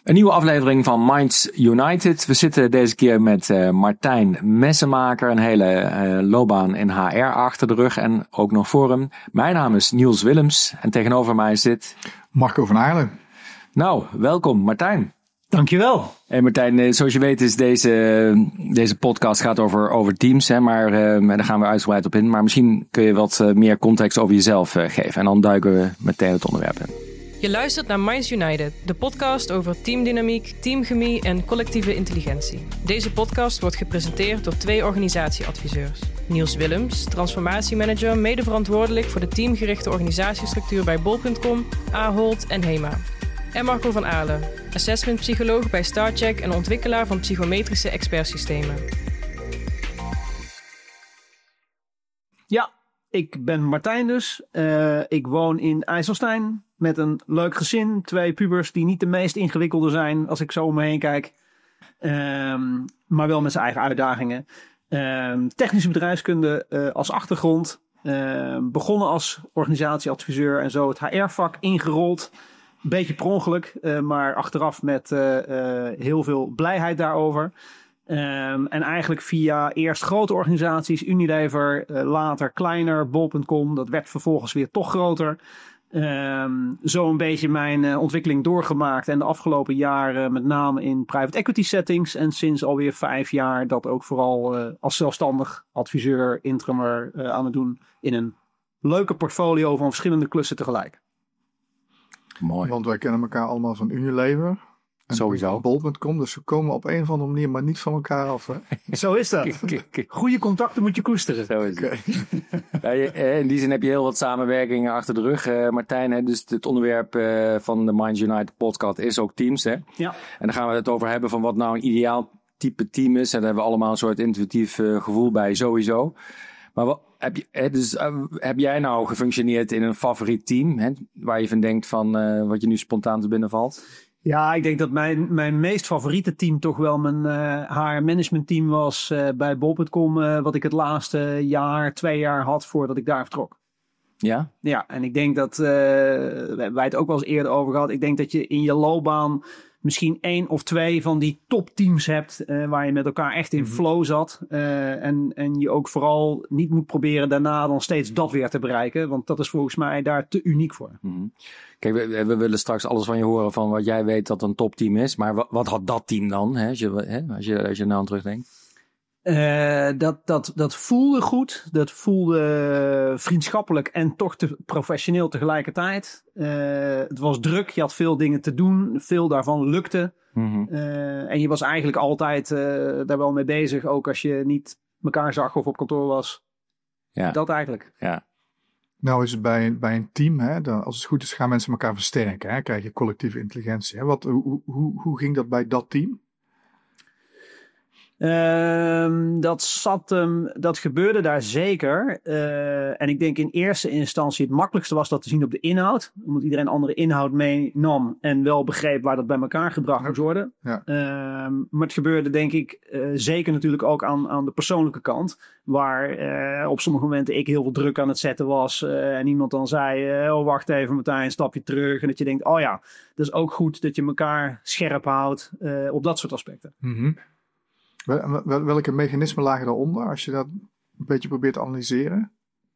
Een nieuwe aflevering van Minds United. We zitten deze keer met Martijn Messemaker. Een hele loopbaan in HR achter de rug en ook nog voor hem. Mijn naam is Niels Willems en tegenover mij zit Marco van Aarle. Nou, welkom Martijn. Dankjewel. Hey Martijn, zoals je weet is deze podcast gaat over teams, hè, maar daar gaan we uitgebreid op in. Maar misschien kun je wat meer context over jezelf geven en dan duiken we meteen het onderwerp in. Je luistert naar Minds United, de podcast over teamdynamiek, teamchemie en collectieve intelligentie. Deze podcast wordt gepresenteerd door 2 organisatieadviseurs. Niels Willems, transformatiemanager, medeverantwoordelijk voor de teamgerichte organisatiestructuur bij bol.com, Ahold en HEMA. En Marco van Aarle, assessmentpsycholoog bij StarCheck en ontwikkelaar van psychometrische expertsystemen. Ja, ik ben Martijn dus. Ik woon in IJsselstein met een leuk gezin. 2 pubers die niet de meest ingewikkelde zijn als ik zo om me heen kijk. Maar wel met zijn eigen uitdagingen. Technische bedrijfskunde als achtergrond. Begonnen als organisatieadviseur en zo het HR-vak ingerold. Beetje per ongeluk, maar achteraf met heel veel blijheid daarover. En eigenlijk via eerst grote organisaties, Unilever, later kleiner, bol.com. Dat werd vervolgens weer toch groter. Zo een beetje mijn ontwikkeling doorgemaakt. En de afgelopen jaren met name in private equity settings. En sinds alweer 5 jaar dat ook vooral als zelfstandig adviseur, interimer aan het doen. In een leuke portfolio van verschillende klussen tegelijk. Mooi. Want wij kennen elkaar allemaal van Unilever. En sowieso. Bol.com, dus we komen op een of andere manier maar niet van elkaar af. Hè? Zo is dat. Goede contacten moet je koesteren. Zo is het. Ja, in die zin heb je heel wat samenwerkingen achter de rug, Martijn. Hè? Dus het onderwerp van de Minds United podcast is ook teams. Hè? Ja. En dan gaan we het over hebben van wat nou een ideaal type team is. En daar hebben we allemaal een soort intuïtief gevoel bij, sowieso. Maar heb jij nou gefunctioneerd in een favoriet team? Hè? Waar je van denkt van wat je nu spontaan te binnen valt? Ja, ik denk dat mijn meest favoriete team toch wel mijn HR management team was bij bol.com. Wat ik het laatste 2 jaar had voordat ik daar vertrok. Ja? Ja, en ik denk dat, wij het ook wel eens eerder over gehad. Ik denk dat je in je loopbaan misschien 1 of 2 van die topteams hebt waar je met elkaar echt in flow zat. En je ook vooral niet moet proberen daarna dan steeds dat weer te bereiken. Want dat is volgens mij daar te uniek voor. Mm-hmm. Kijk, we willen straks alles van je horen van wat jij weet dat een topteam is. Maar wat had dat team dan, hè? Als je nou aan terugdenkt? Dat voelde goed. Dat voelde vriendschappelijk en toch professioneel tegelijkertijd. Het was druk. Je had veel dingen te doen. Veel daarvan lukte. Mm-hmm. En je was eigenlijk altijd daar wel mee bezig. Ook als je niet elkaar zag of op kantoor was. Ja. Dat eigenlijk. Ja. Nou is het bij een team, hè, dan, als het goed is gaan mensen elkaar versterken. Hè, krijg je collectieve intelligentie. Hè. Hoe ging dat bij dat team? Dat gebeurde daar zeker. En ik denk in eerste instantie het makkelijkste was dat te zien op de inhoud. Omdat iedereen andere inhoud meenam en wel begreep waar dat bij elkaar gebracht moest worden. Ja. Maar het gebeurde denk ik zeker natuurlijk ook aan de persoonlijke kant. Waar op sommige momenten ik heel veel druk aan het zetten was. En iemand dan zei, wacht even Martijn, een stapje terug. En dat je denkt, oh ja, dat is ook goed dat je elkaar scherp houdt op dat soort aspecten. Mm-hmm. Welke mechanismen lagen daaronder als je dat een beetje probeert te analyseren?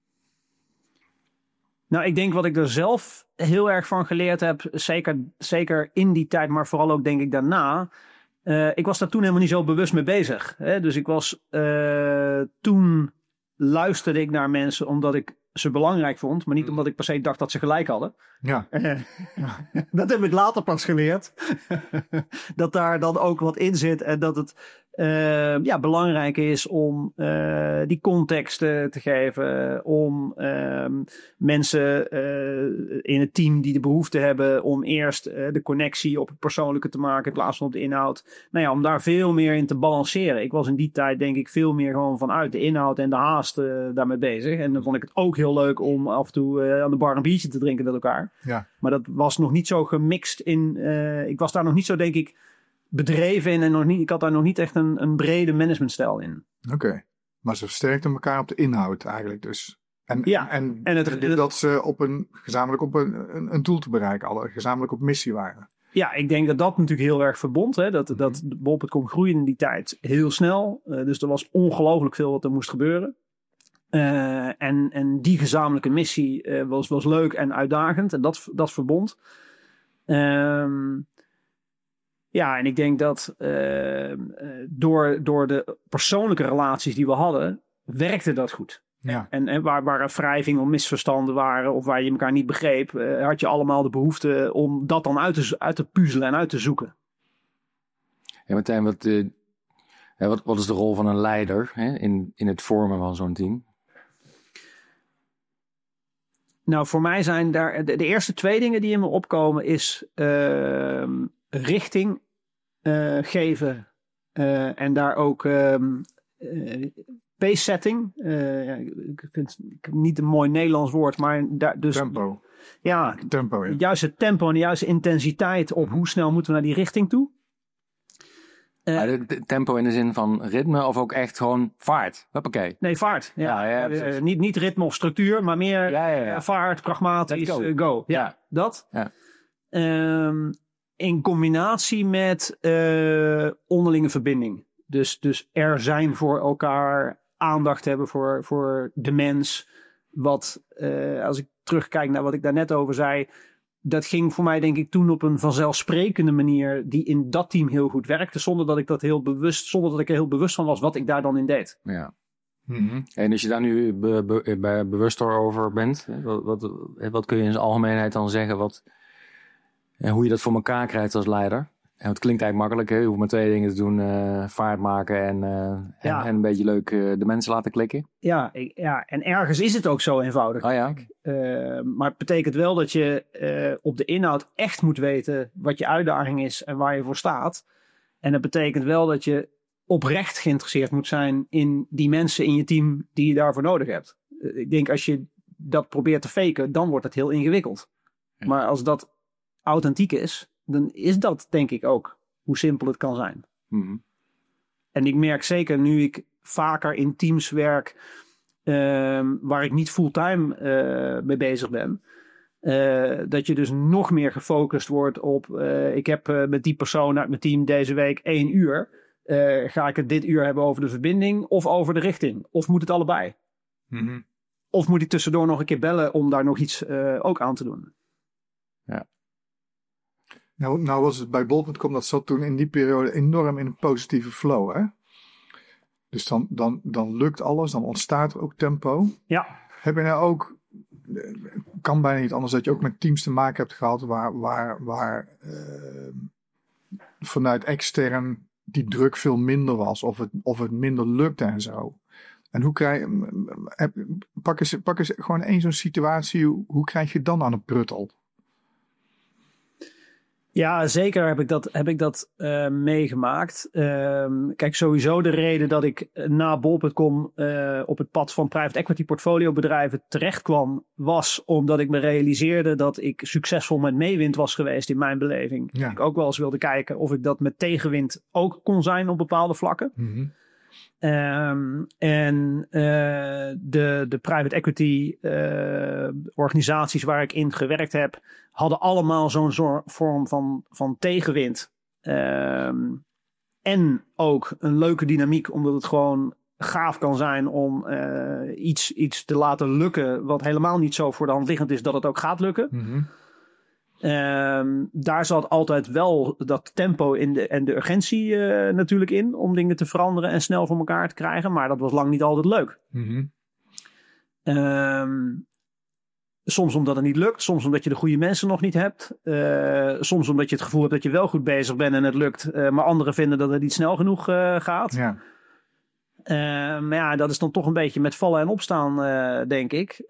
Nou, ik denk wat ik er zelf heel erg van geleerd heb, zeker in die tijd, maar vooral ook denk ik daarna. Ik was daar toen helemaal niet zo bewust mee bezig. Hè? Dus ik was toen luisterde ik naar mensen omdat ik ze belangrijk vond, maar niet omdat ik per se dacht dat ze gelijk hadden. Ja. Dat heb ik later pas geleerd. Dat daar dan ook wat in zit en dat het belangrijk is om die context te geven, om mensen in het team die de behoefte hebben om eerst de connectie op het persoonlijke te maken in plaats van op de inhoud. Nou ja, om daar veel meer in te balanceren. Ik was in die tijd denk ik veel meer gewoon vanuit de inhoud en de haast daarmee bezig. En dan vond ik het ook heel leuk om af en toe aan de bar een biertje te drinken met elkaar. Ja. Maar dat was nog niet zo gemixt in. Ik was daar nog niet zo, denk ik, bedreven in. En ik had daar nog niet echt een brede managementstijl in. Oké. Maar ze versterkten elkaar op de inhoud eigenlijk dus. En dat ze gezamenlijk op een doel te bereiken, alle gezamenlijk op missie waren. Ja, ik denk dat dat natuurlijk heel erg verbond. Hè? Dat bol.com groeide in die tijd heel snel. Dus er was ongelooflijk veel wat er moest gebeuren. En die gezamenlijke missie was leuk en uitdagend. En dat verbond. Ja, en ik denk dat door de persoonlijke relaties die we hadden, werkte dat goed. Ja. En waar er wrijving of misverstanden waren of waar je elkaar niet begreep, had je allemaal de behoefte om dat dan uit te puzzelen en uit te zoeken. Ja, Martijn, wat is de rol van een leider in het vormen van zo'n team? Nou, voor mij zijn daar de eerste 2 dingen die in me opkomen is richting geven en daar ook pace setting. Ik vind het niet een mooi Nederlands woord, maar dus Tempo. Ja, Tempo, ja. Het juiste tempo en de juiste intensiteit op hoe snel moeten we naar die richting toe. De tempo in de zin van ritme of ook echt gewoon vaart? Hoppakee. Nee, vaart. Ja. Niet ritme of structuur, maar meer vaart, pragmatisch, go. Ja, dat. Ja. In combinatie met onderlinge verbinding. Dus er zijn voor elkaar, aandacht hebben voor de mens. Wat, als ik terugkijk naar wat ik daar net over zei, dat ging voor mij denk ik toen op een vanzelfsprekende manier die in dat team heel goed werkte, zonder dat ik er heel bewust van was wat ik daar dan in deed. Ja. Mm-hmm. En als je daar nu bewuster over bent, wat kun je in zijn algemeenheid dan zeggen hoe je dat voor elkaar krijgt als leider? En het klinkt eigenlijk makkelijk, hè? Je hoeft maar 2 dingen te doen, vaart maken en een beetje leuk de mensen laten klikken. Ja, en ergens is het ook zo eenvoudig. Oh ja. Maar het betekent wel dat je op de inhoud echt moet weten wat je uitdaging is en waar je voor staat. En dat betekent wel dat je oprecht geïnteresseerd moet zijn in die mensen in je team die je daarvoor nodig hebt. Ik denk als je dat probeert te faken, dan wordt het heel ingewikkeld. Ja. Maar als dat authentiek is, dan is dat denk ik ook hoe simpel het kan zijn. Mm-hmm. En ik merk zeker nu ik vaker in teams werk waar ik niet fulltime mee bezig ben, dat je dus nog meer gefocust wordt op ik heb met die persoon uit mijn team deze week 1 uur. Ga ik het dit uur hebben over de verbinding of over de richting? Of moet het allebei? Mm-hmm. Of moet ik tussendoor nog een keer bellen om daar nog iets ook aan te doen? Ja. Nou was het bij bol.com, dat zat toen in die periode enorm in een positieve flow, hè? Dus dan lukt alles, dan ontstaat er ook tempo. Ja. Heb je nou ook, kan bijna niet anders, dat je ook met teams te maken hebt gehad waar vanuit extern die druk veel minder was of het minder lukte en zo. En hoe pak eens gewoon één zo'n situatie, hoe krijg je dan aan een pruttel? Ja, zeker heb ik dat meegemaakt. Kijk, sowieso de reden dat ik na bol.com op het pad van private equity portfolio bedrijven terecht kwam, was omdat ik me realiseerde dat ik succesvol met meewind was geweest in mijn beleving. Ja. Ik ook wel eens wilde kijken of ik dat met tegenwind ook kon zijn op bepaalde vlakken. Mm-hmm. De private equity organisaties waar ik in gewerkt heb, hadden allemaal zo'n vorm van tegenwind. En ook een leuke dynamiek, omdat het gewoon gaaf kan zijn om iets te laten lukken wat helemaal niet zo voor de hand liggend is dat het ook gaat lukken. Mm-hmm. Daar zat altijd wel dat tempo en de urgentie natuurlijk in om dingen te veranderen en snel voor elkaar te krijgen. Maar dat was lang niet altijd leuk. Mm-hmm. Soms omdat het niet lukt. Soms omdat je de goede mensen nog niet hebt. Soms omdat je het gevoel hebt dat je wel goed bezig bent en het lukt. Maar anderen vinden dat het niet snel genoeg gaat. Ja. Maar ja, dat is dan toch een beetje met vallen en opstaan, denk ik.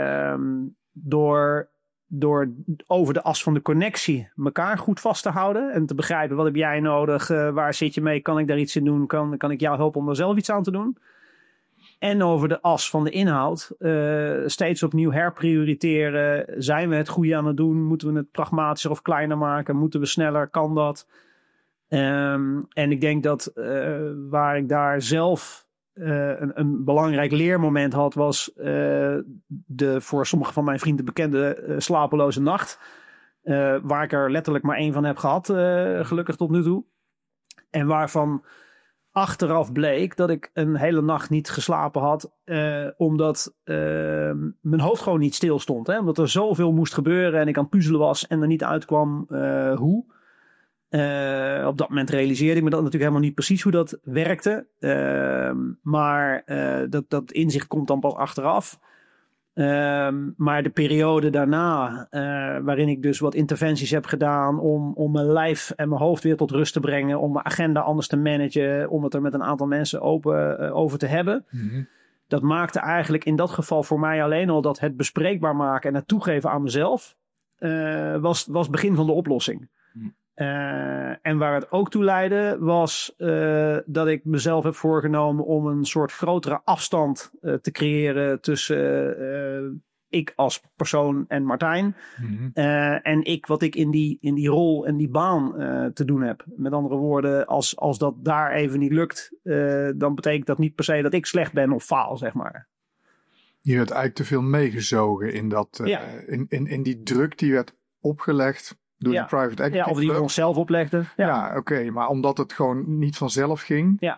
Door over de as van de connectie elkaar goed vast te houden. En te begrijpen, wat heb jij nodig? Waar zit je mee? Kan ik daar iets in doen? Kan ik jou helpen om er zelf iets aan te doen? En over de as van de inhoud. Steeds opnieuw herprioriteren. Zijn we het goede aan het doen? Moeten we het pragmatischer of kleiner maken? Moeten we sneller? Kan dat? En ik denk dat waar ik daar zelf een belangrijk leermoment had, was de voor sommige van mijn vrienden bekende slapeloze nacht. Waar ik er letterlijk maar 1 van heb gehad, gelukkig tot nu toe. En waarvan achteraf bleek dat ik een hele nacht niet geslapen had. Omdat mijn hoofd gewoon niet stil stond. Hè? Omdat er zoveel moest gebeuren en ik aan het puzzelen was en er niet uitkwam hoe. Op dat moment realiseerde ik me dat natuurlijk helemaal niet precies hoe dat werkte. Maar dat inzicht komt dan pas achteraf. Maar de periode daarna, waarin ik dus wat interventies heb gedaan om mijn lijf en mijn hoofd weer tot rust te brengen, om mijn agenda anders te managen, om het er met een aantal mensen over te hebben. Mm-hmm. Dat maakte eigenlijk in dat geval voor mij alleen al dat het bespreekbaar maken en het toegeven aan mezelf was het begin van de oplossing. Mm. En waar het ook toe leidde was dat ik mezelf heb voorgenomen om een soort grotere afstand te creëren tussen ik als persoon en Martijn. Mm-hmm. En wat ik in die rol en die baan te doen heb. Met andere woorden, als dat daar even niet lukt, dan betekent dat niet per se dat ik slecht ben of faal, zeg maar. Je werd eigenlijk te veel meegezogen in dat, in die druk die werd opgelegd. Door de private equity. Ja, of die we onszelf oplegden. Ja, oké. Maar omdat het gewoon niet vanzelf ging. Ja.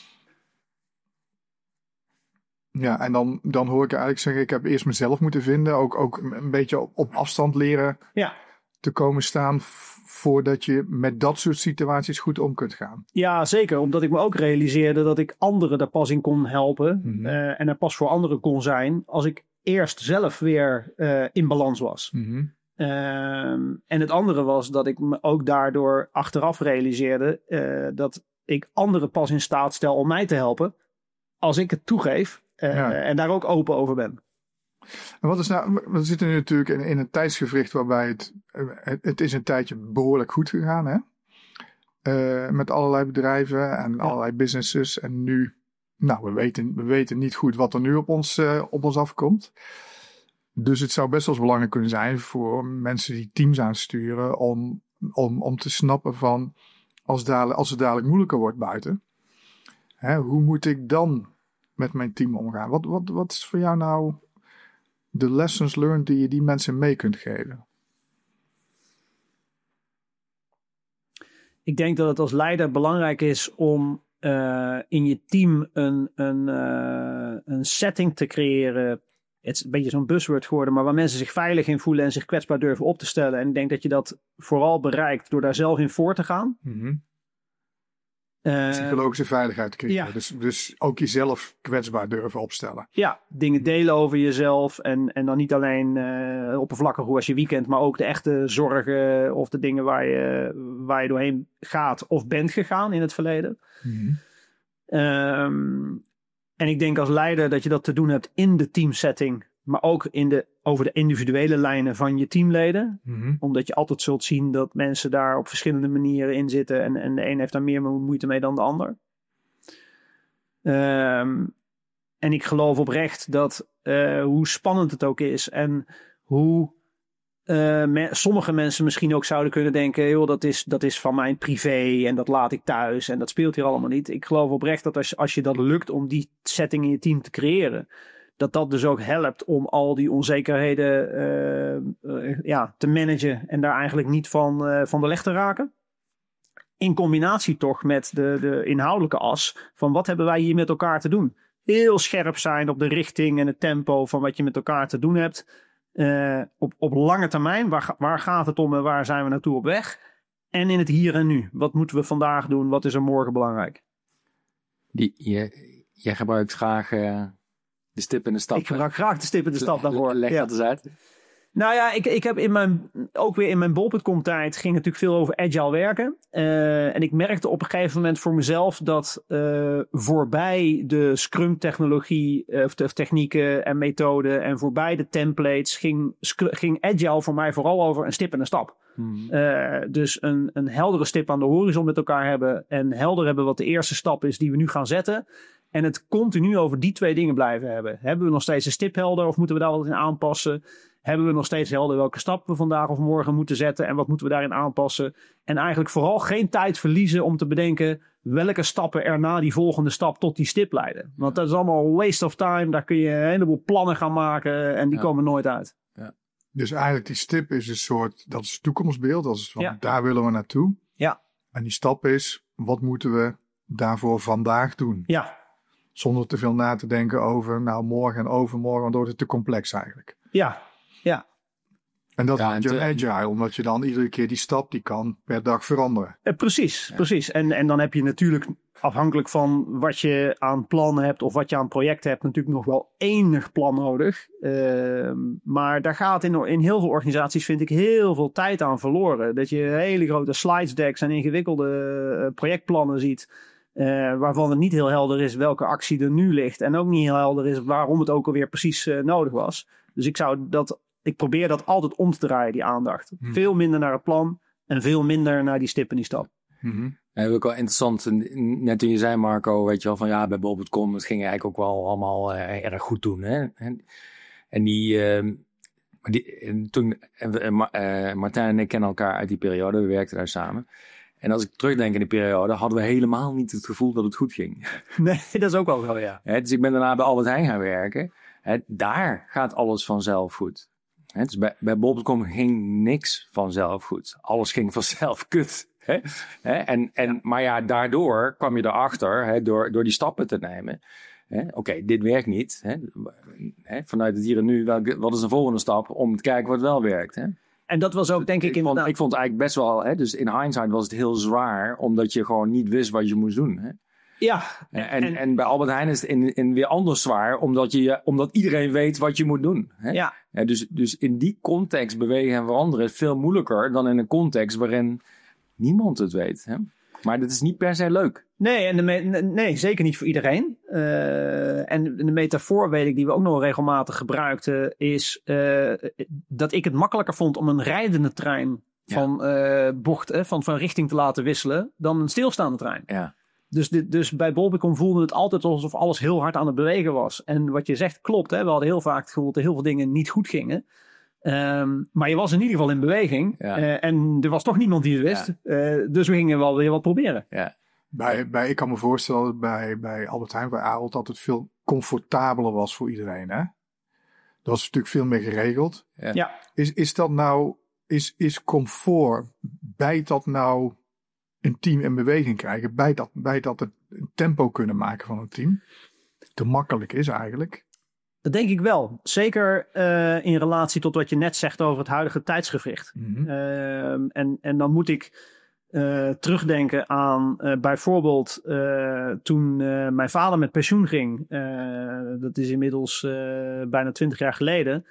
Ja, en dan hoor ik eigenlijk zeggen, ik heb eerst mezelf moeten vinden. Ook een beetje op afstand leren te komen staan. Voordat je met dat soort situaties goed om kunt gaan. Ja, zeker. Omdat ik me ook realiseerde dat ik anderen daar pas in kon helpen. Mm-hmm. En er pas voor anderen kon zijn. Als ik eerst zelf weer in balans was. Mm-hmm. En het andere was dat ik me ook daardoor achteraf realiseerde dat ik anderen pas in staat stel om mij te helpen als ik het toegeef en daar ook open over ben. En wat is nou, we zitten nu natuurlijk in een tijdsgevricht waarbij het is een tijdje behoorlijk goed gegaan, hè? Met allerlei bedrijven en allerlei businesses en nu, nou we weten niet goed wat er nu op ons afkomt. Dus het zou best wel eens belangrijk kunnen zijn voor mensen die teams aansturen om te snappen van als het dadelijk moeilijker wordt buiten. Hoe moet ik dan met mijn team omgaan? Wat is voor jou nou de lessons learned die je die mensen mee kunt geven? Ik denk dat het als leider belangrijk is om in je team een setting te creëren. Het is een beetje zo'n buzzword geworden, maar waar mensen zich veilig in voelen en zich kwetsbaar durven op te stellen. En ik denk dat je dat vooral bereikt door daar zelf in voor te gaan. Mm-hmm. Psychologische veiligheid te creëren. Ja. Dus ook jezelf kwetsbaar durven opstellen. Ja, dingen delen over jezelf. En dan niet alleen oppervlakkig hoe als je weekend, maar ook de echte zorgen of de dingen waar je doorheen gaat of bent gegaan in het verleden. Mm-hmm. En ik denk als leider dat je dat te doen hebt in de teamsetting, maar ook over de individuele lijnen van je teamleden. Mm-hmm. Omdat je altijd zult zien dat mensen daar op verschillende manieren in zitten en de een heeft daar meer moeite mee dan de ander. En ik geloof oprecht dat hoe spannend het ook is en hoe sommige mensen misschien ook zouden kunnen denken, joh, dat is van mijn privé en dat laat ik thuis en dat speelt hier allemaal niet. Ik geloof oprecht dat als je dat lukt om die setting in je team te creëren, dat dus ook helpt om al die onzekerheden te managen en daar eigenlijk niet van de leg te raken. In combinatie toch met de inhoudelijke as van wat hebben wij hier met elkaar te doen. Heel scherp zijn op de richting en het tempo van wat je met elkaar te doen hebt. Op lange termijn, waar gaat het om en waar zijn we naartoe op weg? En in het hier en nu. Wat moeten we vandaag doen? Wat is er morgen belangrijk? Jij gebruikt graag de stip en de stap. Ik gebruik graag de stip en de stap daarvoor. Leg dat eens uit. Nou ja, ik heb ook weer in mijn bol.com tijd ging natuurlijk veel over agile werken. En ik merkte op een gegeven moment voor mezelf dat voorbij de Scrum technologie of technieken en methoden en voorbij de templates ging agile voor mij vooral over een stip en een stap. Dus een heldere stip aan de horizon met elkaar hebben en helder hebben wat de eerste stap is die we nu gaan zetten. En het continu over die 2 dingen blijven hebben. Hebben we nog steeds een stip helder of moeten we daar wat in aanpassen? Hebben we nog steeds helder welke stap we vandaag of morgen moeten zetten en wat moeten we daarin aanpassen? En eigenlijk vooral geen tijd verliezen om te bedenken welke stappen er na die volgende stap tot die stip leiden. Want dat is allemaal waste of time. Daar kun je een heleboel plannen gaan maken en die komen nooit uit. Ja. Dus eigenlijk die stip is een soort, dat is het toekomstbeeld. Dat is van, Ja. daar willen we naartoe. Ja. En die stap is, wat moeten we daarvoor vandaag doen? Ja, Zonder te veel na te denken over, nou morgen en overmorgen, want dan wordt het te complex eigenlijk. ja. En dat Ja, maakt je en een agile, omdat je dan iedere keer die stap, die kan per dag veranderen. Precies. En dan heb je natuurlijk, afhankelijk van wat je aan plannen hebt of wat je aan projecten hebt, natuurlijk nog wel enig plan nodig. Maar daar gaat in heel veel organisaties, vind ik, heel veel tijd aan verloren. Dat je hele grote slides decks en ingewikkelde projectplannen ziet, waarvan het niet heel helder is welke actie er nu ligt. En ook niet heel helder is waarom het ook alweer precies nodig was. Dus ik probeer dat altijd om te draaien, die aandacht. Veel minder naar het plan en veel minder naar die stip en die stap. Mm-hmm. En ook wel interessant, net toen je zei, Marco, weet je wel, van ja, bij Bol.com, het ging eigenlijk ook wel allemaal erg goed toen. Hè? Martijn en ik kennen elkaar uit die periode, we werkten daar samen. En als ik terugdenk in die periode, hadden we helemaal niet het gevoel dat het goed ging. Nee, dat is ook wel zo, ja. Dus ik ben daarna bij Albert Heijn gaan werken. Daar gaat alles vanzelf goed. Dus bij Bol.com ging niks vanzelf goed. Alles ging vanzelf kut. Maar ja, daardoor kwam je erachter, door die stappen te nemen. Oké, dit werkt niet. Vanuit het hier en nu, wat is de volgende stap om te kijken wat wel werkt? En dat was ook, denk ik, Ik vond het eigenlijk best wel, dus in hindsight was het heel zwaar, omdat je gewoon niet wist wat je moest doen. Ja. En bij Albert Heijn is het in weer anders zwaar, omdat iedereen weet wat je moet doen. Ja. Dus in die context bewegen en veranderen is veel moeilijker dan in een context waarin niemand het weet. Maar dat is niet per se leuk. Nee, nee, zeker niet voor iedereen. En de metafoor, weet ik, die we ook nog regelmatig gebruikten, is dat ik het makkelijker vond om een rijdende trein van richting te laten wisselen dan een stilstaande trein. Ja. Dus bij Bol.com voelde het altijd alsof alles heel hard aan het bewegen was. En wat je zegt klopt. We hadden heel vaak het gevoel dat heel veel dingen niet goed gingen. Maar je was in ieder geval in beweging. Ja. En er was toch niemand die het wist. Ja. Dus we gingen wel weer wat proberen. Ja. Ik kan me voorstellen dat bij Albert Heijn, bij Ahold, dat het veel comfortabeler was voor iedereen. Hè? Dat was natuurlijk veel meer geregeld. Ja. Is dat nou, is comfort, bijt dat nou een team in beweging krijgen? Bijt dat het tempo kunnen maken van een team? Te makkelijk is eigenlijk. Dat denk ik wel. Zeker in relatie tot wat je net zegt over het huidige tijdsgevricht. Mm-hmm. En dan moet ik terugdenken aan bijvoorbeeld toen mijn vader met pensioen ging. Dat is inmiddels bijna 20 jaar geleden.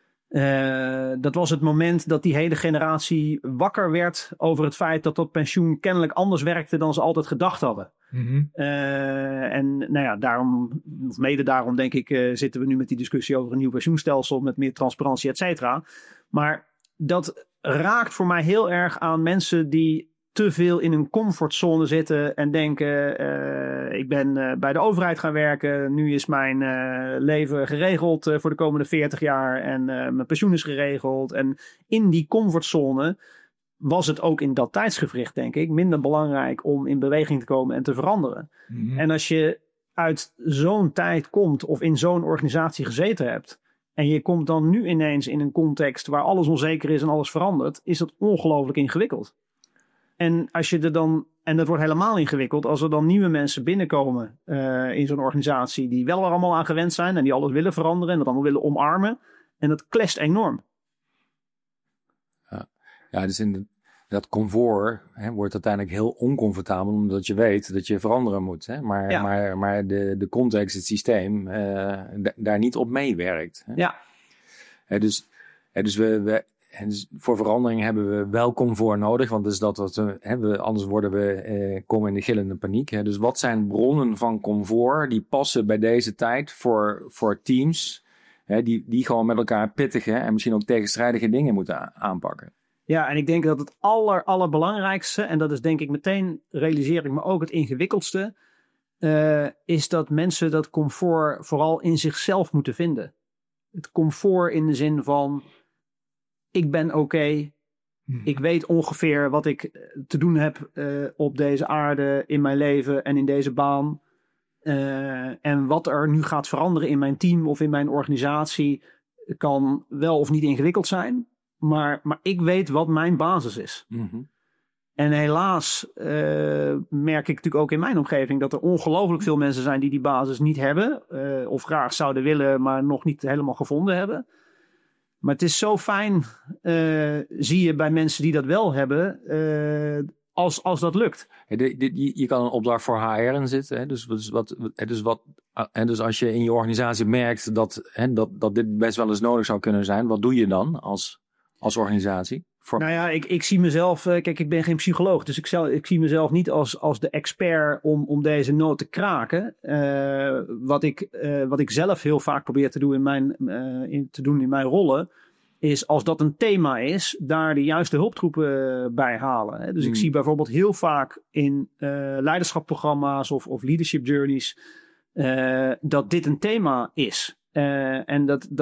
Dat was het moment dat die hele generatie wakker werd over het feit dat pensioen kennelijk anders werkte dan ze altijd gedacht hadden. Mm-hmm. En nou ja, mede daarom denk ik zitten we nu met die discussie over een nieuw pensioenstelsel met meer transparantie, et cetera. Maar dat raakt voor mij heel erg aan mensen die te veel in een comfortzone zitten en denken, ik ben bij de overheid gaan werken, nu is mijn leven geregeld voor de komende 40 jaar en mijn pensioen is geregeld. En in die comfortzone was het ook in dat tijdsgevricht, denk ik, minder belangrijk om in beweging te komen en te veranderen. Mm-hmm. En als je uit zo'n tijd komt of in zo'n organisatie gezeten hebt en je komt dan nu ineens in een context waar alles onzeker is en alles verandert, is dat ongelooflijk ingewikkeld. En als je en dat wordt helemaal ingewikkeld als er dan nieuwe mensen binnenkomen in zo'n organisatie die wel er allemaal aan gewend zijn en die alles willen veranderen en dat allemaal willen omarmen. En dat clasht enorm. Ja, dus dat comfort wordt uiteindelijk heel oncomfortabel, omdat je weet dat je veranderen moet. Maar de context, het systeem, daar niet op meewerkt. Ja. Dus voor verandering hebben we wel comfort nodig, want is dat wat we anders komen in de gillende paniek. Dus wat zijn bronnen van comfort die passen bij deze tijd voor teams die gewoon met elkaar pittige en misschien ook tegenstrijdige dingen moeten aanpakken? Ja, en ik denk dat het allerbelangrijkste, en dat is denk ik meteen, realiseer ik me ook het ingewikkeldste, is dat mensen dat comfort vooral in zichzelf moeten vinden. Het comfort in de zin van, ik ben oké, ik weet ongeveer wat ik te doen heb op deze aarde, in mijn leven en in deze baan. En wat er nu gaat veranderen in mijn team of in mijn organisatie, kan wel of niet ingewikkeld zijn. Maar ik weet wat mijn basis is. Mm-hmm. En helaas merk ik natuurlijk ook in mijn omgeving dat er ongelooflijk veel mensen zijn die basis niet hebben. Of graag zouden willen, maar nog niet helemaal gevonden hebben. Maar het is zo fijn, zie je bij mensen die dat wel hebben, als dat lukt. Je kan een opdracht voor HR in zitten. Hè? Dus als je in je organisatie merkt dat dit best wel eens nodig zou kunnen zijn. Wat doe je dan als organisatie? Nou ja, ik zie mezelf... Kijk, ik ben geen psycholoog. Dus ik zie mezelf niet als de expert om deze nood te kraken. Wat ik zelf heel vaak probeer te doen in mijn rollen, is als dat een thema is, daar de juiste hulptroepen bij halen. Hè. Dus ik zie bijvoorbeeld heel vaak in leiderschapsprogramma's of leadership journeys dat dit een thema is. En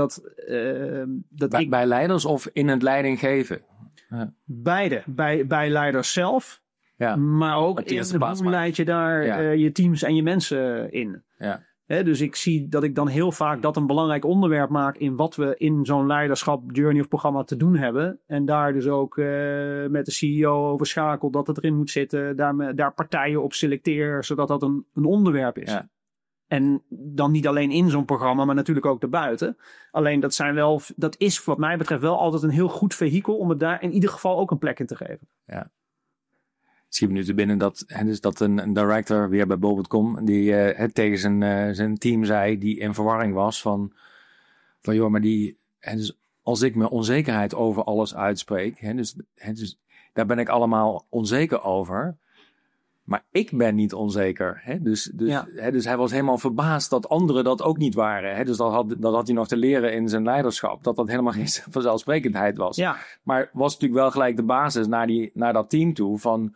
bij leiders of in het leiding geven? Ja. Beide. Bij leiders zelf. Ja. Maar ook in hoe leid je daar je teams en je mensen in. Ja. Dus ik zie dat ik dan heel vaak dat een belangrijk onderwerp maak in wat we in zo'n leiderschap journey of programma te doen hebben. En daar dus ook met de CEO over schakel dat het erin moet zitten. Daar partijen op selecteer, zodat dat een onderwerp is. Ja. En dan niet alleen in zo'n programma, maar natuurlijk ook daarbuiten. Alleen dat is wat mij betreft wel altijd een heel goed vehikel om het daar in ieder geval ook een plek in te geven. Ja. Schiet me nu te binnen dat een director weer bij Bol.com die tegen zijn team zei die in verwarring was van joh, maar dus als ik mijn onzekerheid over alles uitspreek, dus daar ben ik allemaal onzeker over. Maar ik ben niet onzeker. Dus hij was helemaal verbaasd dat anderen dat ook niet waren. Dus dat had hij nog te leren in zijn leiderschap. Dat helemaal geen vanzelfsprekendheid was. Ja. Maar was natuurlijk wel gelijk de basis naar dat team toe van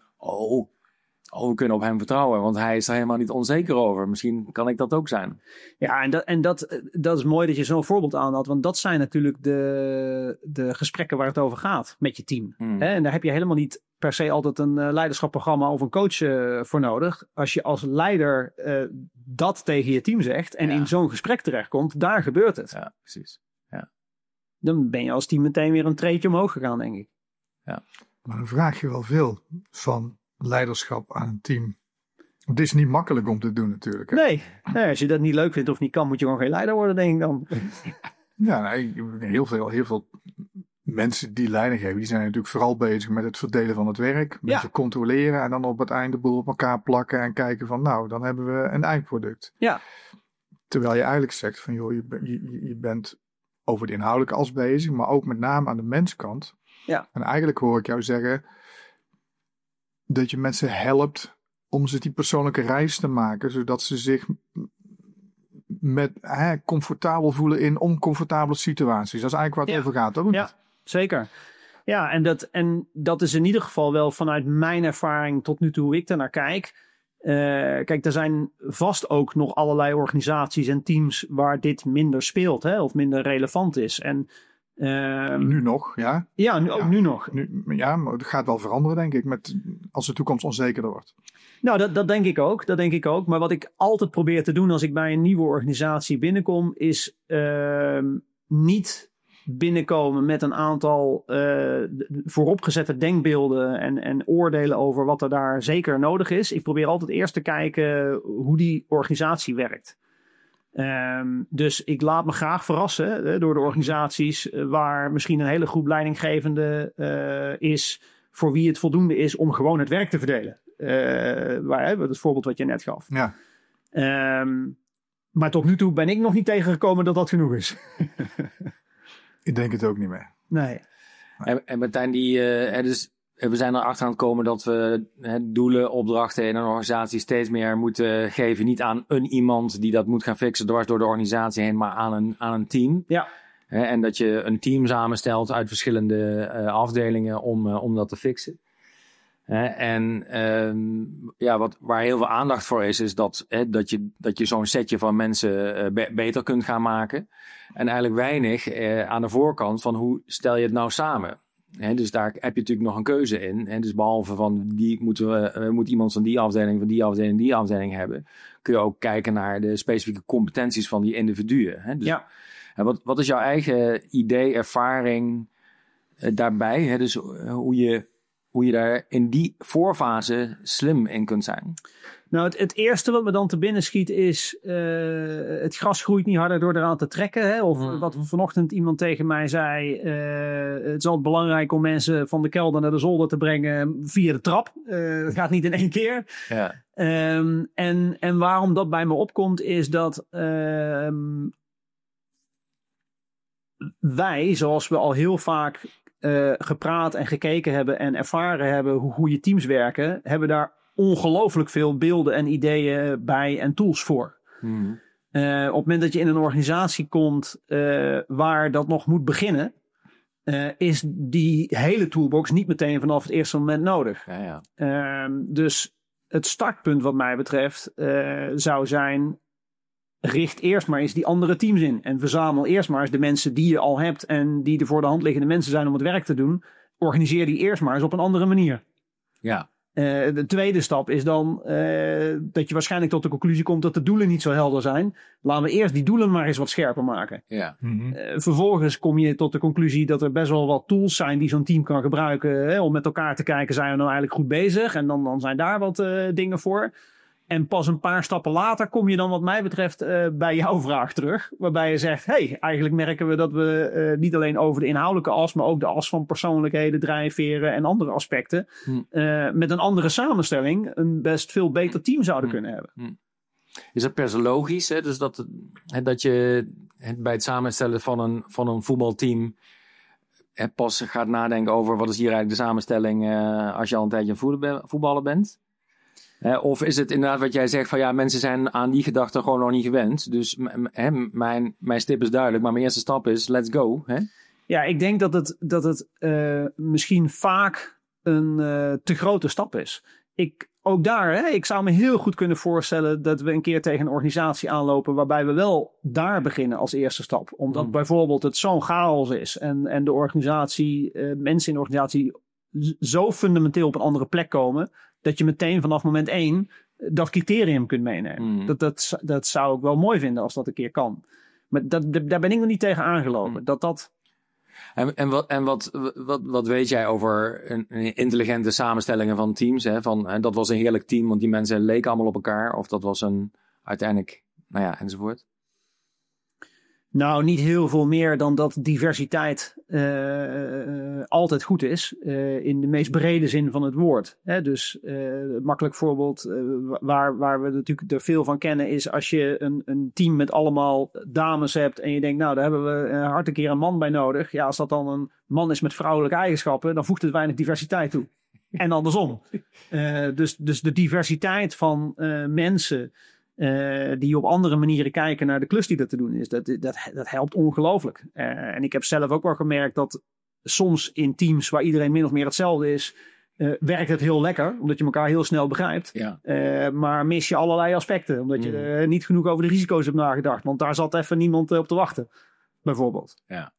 we kunnen op hem vertrouwen. Want hij is er helemaal niet onzeker over. Misschien kan ik dat ook zijn. Ja, en dat is mooi dat je zo'n voorbeeld aanhaalt. Want dat zijn natuurlijk de gesprekken waar het over gaat met je team. En daar heb je helemaal niet per se altijd een leiderschapsprogramma of een coach voor nodig. Als je als leider dat tegen je team zegt en in zo'n gesprek terechtkomt, daar gebeurt het. Ja, precies. Ja. Dan ben je als team meteen weer een treedje omhoog gegaan, denk ik. Ja. Maar dan vraag je wel veel van leiderschap aan een team. Het is niet makkelijk om te doen natuurlijk. Hè? Nee, als je dat niet leuk vindt of niet kan, moet je gewoon geen leider worden, denk ik dan. Ja, heel veel mensen die leiding geven, die zijn natuurlijk vooral bezig met het verdelen van het werk. Met het controleren en dan op het einde de boel op elkaar plakken en kijken van dan hebben we een eindproduct. Ja. Terwijl je eigenlijk zegt van joh, je bent over de inhoudelijke as bezig, maar ook met name aan de menskant. Ja. En eigenlijk hoor ik jou zeggen dat je mensen helpt om ze die persoonlijke reis te maken, zodat ze zich comfortabel voelen in oncomfortabele situaties. Dat is eigenlijk waar het over gaat, toch? Ja, zeker. Ja, en dat is in ieder geval wel vanuit mijn ervaring tot nu toe hoe ik daarnaar kijk. Kijk, er zijn vast ook nog allerlei organisaties en teams waar dit minder speelt, of minder relevant is. En nu nog, ja? Ja, nu nog. Maar het gaat wel veranderen, denk ik, als de toekomst onzekerder wordt. Nou, dat denk ik ook. Maar wat ik altijd probeer te doen als ik bij een nieuwe organisatie binnenkom, is niet binnenkomen met een aantal vooropgezette denkbeelden en oordelen over wat er daar zeker nodig is. Ik probeer altijd eerst te kijken hoe die organisatie werkt. Dus ik laat me graag verrassen door de organisaties waar misschien een hele groep leidinggevende is voor wie het voldoende is om gewoon het werk te verdelen. Het voorbeeld wat je net gaf. Ja. Maar tot nu toe ben ik nog niet tegengekomen dat genoeg is. Ik denk het ook niet meer. Nee. En Martijn, we zijn erachter aan het komen dat we doelen, opdrachten in een organisatie steeds meer moeten geven. Niet aan iemand die dat moet gaan fixen dwars door de organisatie heen, maar aan een team. Ja. En dat je een team samenstelt uit verschillende afdelingen om dat te fixen. Waar heel veel aandacht voor is dat je zo'n setje van mensen beter kunt gaan maken. En eigenlijk weinig aan de voorkant van hoe stel je het nou samen. Dus daar heb je natuurlijk nog een keuze in. Dus behalve van moet iemand van die afdeling hebben, kun je ook kijken naar de specifieke competenties van die individuen. En wat is jouw eigen idee, ervaring daarbij? Hè? Dus hoe je daar in die voorfase slim in kunt zijn? Nou, het eerste wat me dan te binnen schiet is... het gras groeit niet harder door eraan te trekken. Hè? Of wat vanochtend iemand tegen mij zei... het is altijd belangrijk om mensen van de kelder naar de zolder te brengen via de trap. Dat gaat niet in 1 keer. Ja. En waarom dat bij me opkomt is dat... wij, zoals we al heel vaak gepraat en gekeken hebben... en ervaren hebben hoe je teams werken... hebben daar ongelooflijk veel beelden en ideeën bij en tools voor. Op het moment dat je in een organisatie komt waar dat nog moet beginnen, is die hele toolbox niet meteen vanaf het eerste moment nodig. Ja. Dus het startpunt wat mij betreft zou zijn, richt eerst maar eens die andere teams in. En verzamel eerst maar eens de mensen die je al hebt en die de voor de hand liggende mensen zijn om het werk te doen. Organiseer die eerst maar eens op een andere manier. Ja. De tweede stap is dan dat je waarschijnlijk tot de conclusie komt dat de doelen niet zo helder zijn. Laten we eerst die doelen maar eens wat scherper maken. Ja. Vervolgens kom je tot de conclusie dat er best wel wat tools zijn die zo'n team kan gebruiken. Om met elkaar te kijken, zijn we nou eigenlijk goed bezig? En dan zijn daar wat dingen voor. En pas een paar stappen later kom je dan wat mij betreft bij jouw vraag terug. Waarbij je zegt, eigenlijk merken we dat we niet alleen over de inhoudelijke as, maar ook de as van persoonlijkheden, drijfveren en andere aspecten. Met een andere samenstelling een best veel beter team zouden kunnen hebben. Is dat per se logisch? Hè? Dus dat je bij het samenstellen van een voetbalteam pas gaat nadenken over wat is hier eigenlijk de samenstelling als je al een tijdje voetballer bent? Of is het inderdaad wat jij zegt van ja, mensen zijn aan die gedachte gewoon nog niet gewend. Dus mijn stip is duidelijk, maar mijn eerste stap is let's go. Hè? Ja, ik denk dat het misschien vaak een te grote stap is. Ook daar, ik zou me heel goed kunnen voorstellen dat we een keer tegen een organisatie aanlopen waarbij we wel daar beginnen als eerste stap. Omdat bijvoorbeeld het zo'n chaos is en de organisatie, mensen in de organisatie zo fundamenteel op een andere plek komen, dat je meteen vanaf moment 1 dat criterium kunt meenemen. Dat zou ik wel mooi vinden als dat een keer kan. Maar daar ben ik nog niet tegen aangelopen. En wat weet jij over een intelligente samenstellingen van teams? Hè? En dat was een heerlijk team, want die mensen leken allemaal op elkaar. Of dat was uiteindelijk, enzovoort. Nou, niet heel veel meer dan dat diversiteit altijd goed is. In de meest brede zin van het woord. Dus makkelijk voorbeeld waar we natuurlijk er veel van kennen is als je een team met allemaal dames hebt en je denkt, nou, daar hebben we hard een keer een man bij nodig. Ja, als dat dan een man is met vrouwelijke eigenschappen, dan voegt het weinig diversiteit toe. En andersom. Dus de diversiteit van mensen die op andere manieren kijken naar de klus die er te doen is. Dat helpt ongelooflijk. En ik heb zelf ook wel gemerkt dat soms in teams waar iedereen min of meer hetzelfde is, werkt het heel lekker, omdat je elkaar heel snel begrijpt. Ja. Maar mis je allerlei aspecten, omdat je er niet genoeg over de risico's hebt nagedacht. Want daar zat even niemand op te wachten, bijvoorbeeld.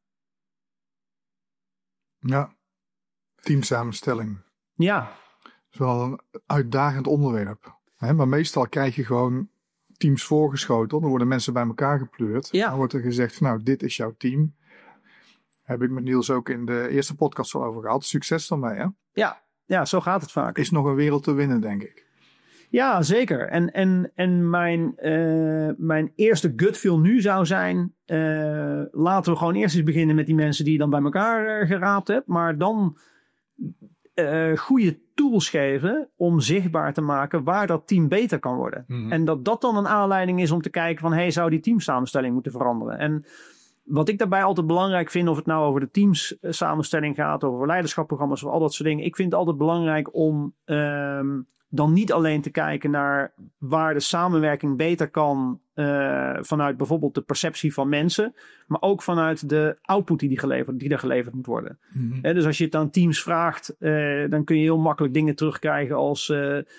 Ja, teamsamenstelling. Ja. Dat is wel een uitdagend onderwerp. Maar meestal krijg je gewoon teams voorgeschoteld. Dan worden mensen bij elkaar gepleurd. Ja. Dan wordt er gezegd, nou, dit is jouw team. Heb ik met Niels ook in de eerste podcast al over gehad. Succes dan mee, hè? Ja, zo gaat het vaak. Is nog een wereld te winnen, denk ik. Ja, zeker. En mijn eerste gut feel nu zou zijn, laten we gewoon eerst eens beginnen met die mensen die je dan bij elkaar geraapt hebt. Maar dan goede tools geven om zichtbaar te maken waar dat team beter kan worden. En dat dan een aanleiding is om te kijken van, zou die teamsamenstelling moeten veranderen? En wat ik daarbij altijd belangrijk vind, of het nou over de teamsamenstelling gaat, over leiderschapsprogramma's of al dat soort dingen. Ik vind het altijd belangrijk om dan niet alleen te kijken naar waar de samenwerking beter kan vanuit bijvoorbeeld de perceptie van mensen, maar ook vanuit de output die er geleverd moet worden. Dus als je het aan teams vraagt, dan kun je heel makkelijk dingen terugkrijgen als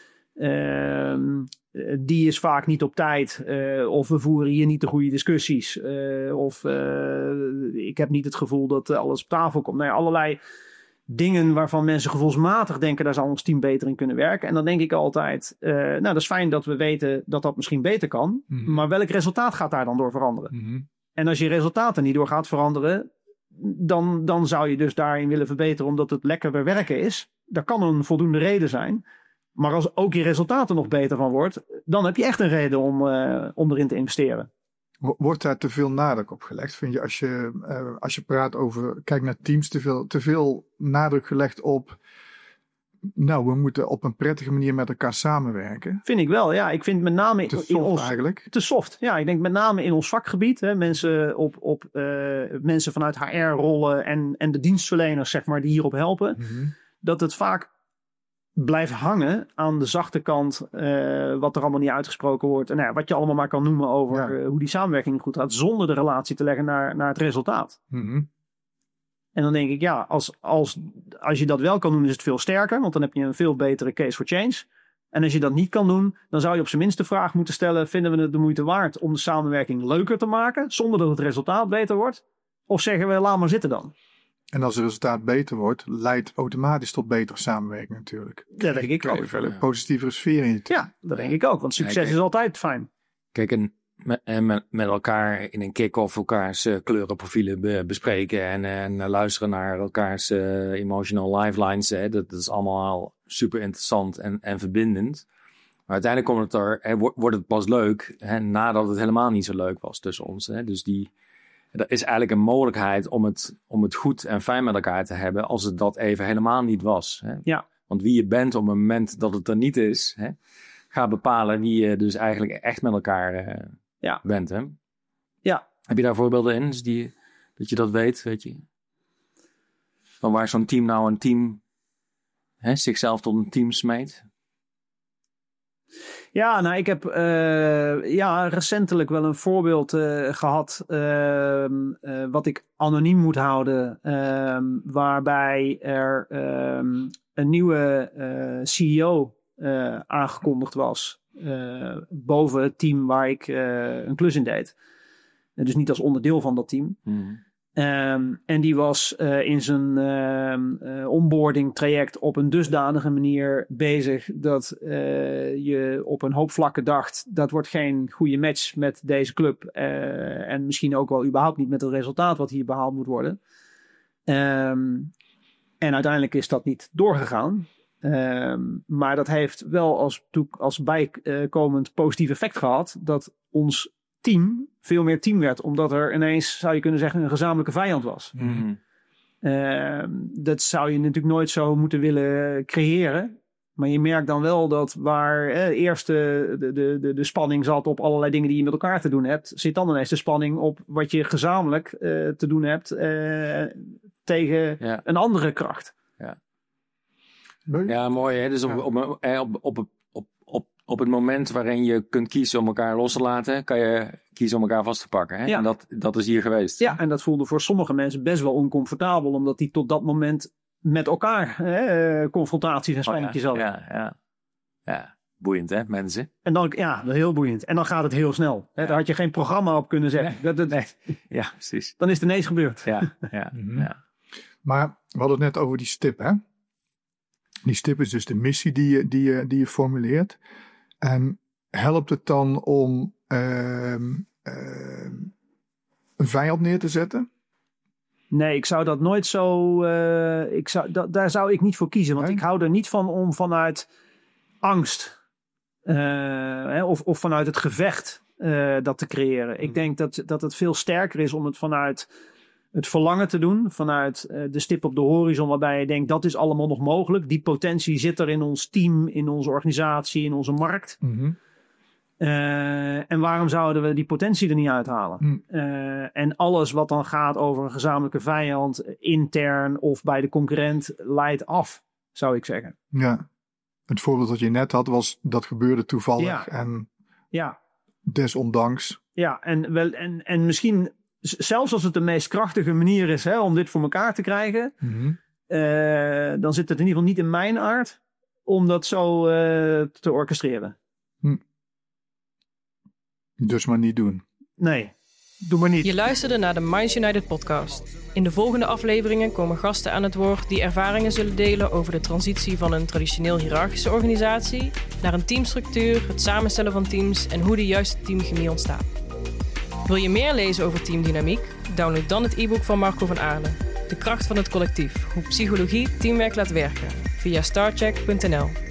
die is vaak niet op tijd, of we voeren hier niet de goede discussies, of ik heb niet het gevoel dat alles op tafel komt. Allerlei dingen waarvan mensen gevoelsmatig denken, daar zou ons team beter in kunnen werken. En dan denk ik altijd, dat is fijn dat we weten dat dat misschien beter kan. Maar welk resultaat gaat daar dan door veranderen? En als je resultaten niet door gaat veranderen, dan zou je dus daarin willen verbeteren omdat het lekkerder werken is. Dat kan een voldoende reden zijn. Maar als ook je resultaten nog beter van wordt, dan heb je echt een reden om erin te investeren. Wordt daar te veel nadruk op gelegd? Vind je als je praat over, kijk naar teams, te veel nadruk gelegd op, nou, we moeten op een prettige manier met elkaar samenwerken? Vind ik wel, ja. Ik vind met name te soft eigenlijk. Te soft, ja. Ik denk met name in ons vakgebied, hè, mensen vanuit HR-rollen en de dienstverleners, zeg maar, die hierop helpen, dat het vaak blijft hangen aan de zachte kant, wat er allemaal niet uitgesproken wordt. En wat je allemaal maar kan noemen over hoe die samenwerking goed gaat, zonder de relatie te leggen naar het resultaat. En dan denk ik, ja, als je dat wel kan doen, is het veel sterker, want dan heb je een veel betere case for change. En als je dat niet kan doen, dan zou je op zijn minst de vraag moeten stellen, vinden we het de moeite waard om de samenwerking leuker te maken, zonder dat het resultaat beter wordt? Of zeggen we, laat maar zitten dan? En als het resultaat beter wordt, leidt automatisch tot betere samenwerking natuurlijk. Dat denk ik ook. Een positievere sfeer in je team. Ja, dat denk ik ook. Want succes is altijd fijn. Kijk, en met elkaar in een kick-off elkaars kleurenprofielen bespreken en luisteren naar elkaars emotional lifelines. Dat is allemaal super interessant en verbindend. Maar uiteindelijk wordt het pas leuk nadat het helemaal niet zo leuk was tussen ons. Dus er is eigenlijk een mogelijkheid om het goed en fijn met elkaar te hebben als het dat even helemaal niet was. Ja. Want wie je bent op het moment dat het er niet is, gaat bepalen wie je dus eigenlijk echt met elkaar bent. Hè? Ja. Heb je daar voorbeelden in? Dus dat je dat weet je? Van waar zo'n team nou een team zichzelf tot een team smeet? Ja, nou, ik heb recentelijk wel een voorbeeld gehad wat ik anoniem moet houden, waarbij er een nieuwe CEO aangekondigd was boven het team waar ik een klus in deed. Dus niet als onderdeel van dat team. En die was in zijn onboarding traject op een dusdanige manier bezig dat je op een hoop vlakken dacht, dat wordt geen goede match met deze club. En misschien ook wel überhaupt niet met het resultaat wat hier behaald moet worden. En uiteindelijk is dat niet doorgegaan. Maar dat heeft wel als bijkomend positief effect gehad dat ons team veel meer team werd, omdat er ineens, zou je kunnen zeggen, een gezamenlijke vijand was. Dat zou je natuurlijk nooit zo moeten willen creëren. Maar je merkt dan wel dat waar eerst de spanning zat op allerlei dingen die je met elkaar te doen hebt, zit dan ineens de spanning op wat je gezamenlijk te doen hebt tegen een andere kracht. Ja, mooi. Hè? Dus op het moment waarin je kunt kiezen om elkaar los te laten, kan je kiezen om elkaar vast te pakken. Hè? Ja. En dat is hier geweest. Ja, en dat voelde voor sommige mensen best wel oncomfortabel, omdat die tot dat moment met elkaar confrontaties en spannetjes hadden. Ja, boeiend hè, mensen. En dan, heel boeiend. En dan gaat het heel snel. Hè? Daar had je geen programma op kunnen zetten. Nee. Ja, precies. Dan is het ineens gebeurd. Ja. Maar we hadden het net over die stip, hè? Die stip is dus de missie die je formuleert. En helpt het dan om een vijand neer te zetten? Nee, ik zou dat nooit zo... daar zou ik niet voor kiezen. Want ik hou er niet van om vanuit angst of vanuit het gevecht dat te creëren. Ik denk dat het veel sterker is om het vanuit het verlangen te doen, vanuit de stip op de horizon, waarbij je denkt, dat is allemaal nog mogelijk. Die potentie zit er in ons team, in onze organisatie, in onze markt. En waarom zouden we die potentie er niet uithalen? En alles wat dan gaat over een gezamenlijke vijand, intern of bij de concurrent, leidt af, zou ik zeggen. Ja, het voorbeeld dat je net had, dat gebeurde toevallig en desondanks. Ja, en misschien, zelfs als het de meest krachtige manier is om dit voor elkaar te krijgen, dan zit het in ieder geval niet in mijn aard om dat zo te orchestreren. Dus maar niet doen. Nee, doe maar niet. Je luisterde naar de Minds United podcast. In de volgende afleveringen komen gasten aan het woord die ervaringen zullen delen over de transitie van een traditioneel hiërarchische organisatie naar een teamstructuur, het samenstellen van teams en hoe de juiste teamchemie ontstaat. Wil je meer lezen over teamdynamiek? Download dan het e-book van Marco van Aarle. De kracht van het collectief. Hoe psychologie teamwerk laat werken. Via starcheck.nl.